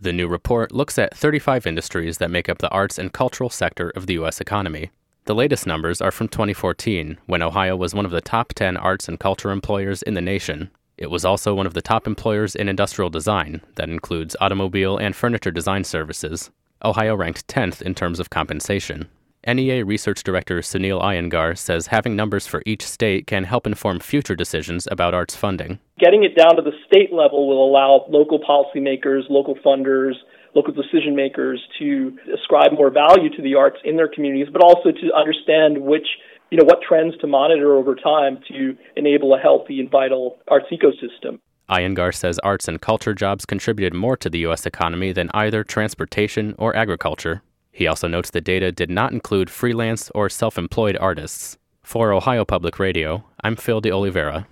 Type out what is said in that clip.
The new report looks at 35 industries that make up the arts and cultural sector of the U.S. economy. The latest numbers are from 2014, when Ohio was one of the top 10 arts and culture employers in the nation. It was also one of the top employers in industrial design, that includes automobile and furniture design services. Ohio ranked 10th in terms of compensation. NEA Research Director Sunil Iyengar says having numbers for each state can help inform future decisions about arts funding. Getting it down to the state level will allow local policymakers, local funders, local decision makers to ascribe more value to the arts in their communities, but also to understand what trends to monitor over time to enable a healthy and vital arts ecosystem. Iyengar says arts and culture jobs contributed more to the U.S. economy than either transportation or agriculture. He also notes the data did not include freelance or self-employed artists. For Ohio Public Radio, I'm Phil de Oliveira.